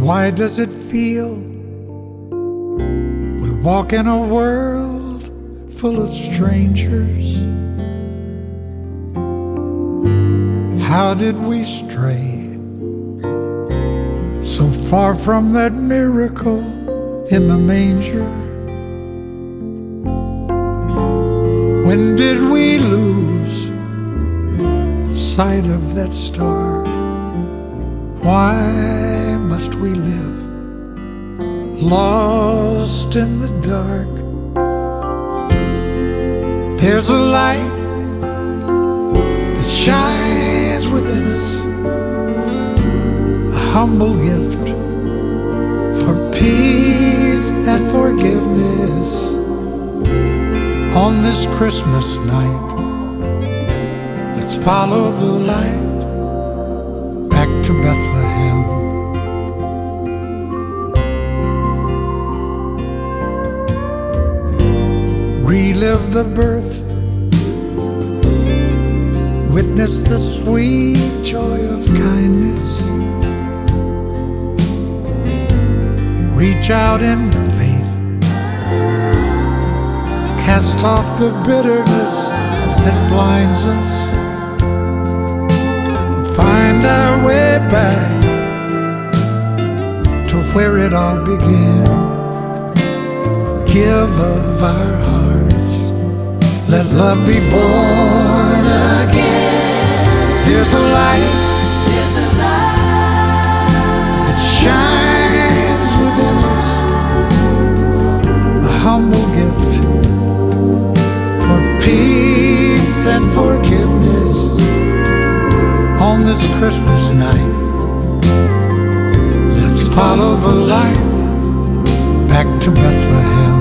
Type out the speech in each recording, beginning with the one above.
Why does it feel we walk in a world full of strangers? How did we stray so far from that miracle in the manger? When did we lose sight of that star? Why must we live lost in the dark? There's a light that shines within us, a humble gift for peace and forgiveness. On this Christmas night, let's follow the light back to Bethlehem. Relive the birth, witness the sweet joy of kindness. Reach out in faith, cast off the bitterness that blinds us, and find our way back to where it all began. Give of our hearts, let love be born again. There's a light that shines within us, a humble gift for peace and forgiveness. On this Christmas night, let's follow the light back to Bethlehem.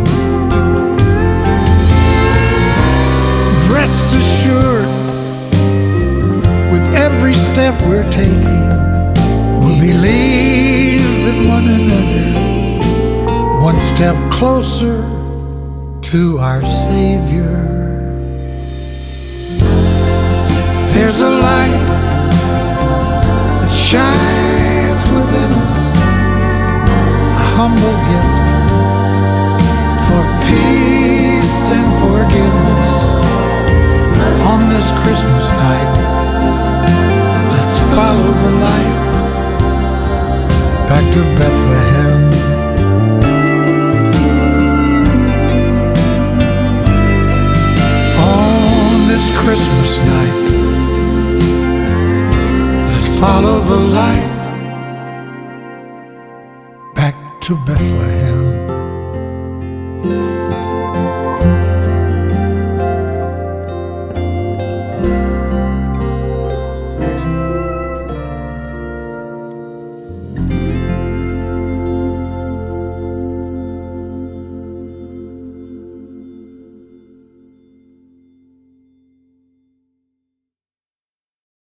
Rest assured, with every step we're taking, we'll believe in one another, one step closer to our Savior. There's a light that shines within us, a humble gift for peace and forgiveness. On this Christmas night, let's follow the light back to Bethlehem. On this Christmas night, let's follow the light back to Bethlehem.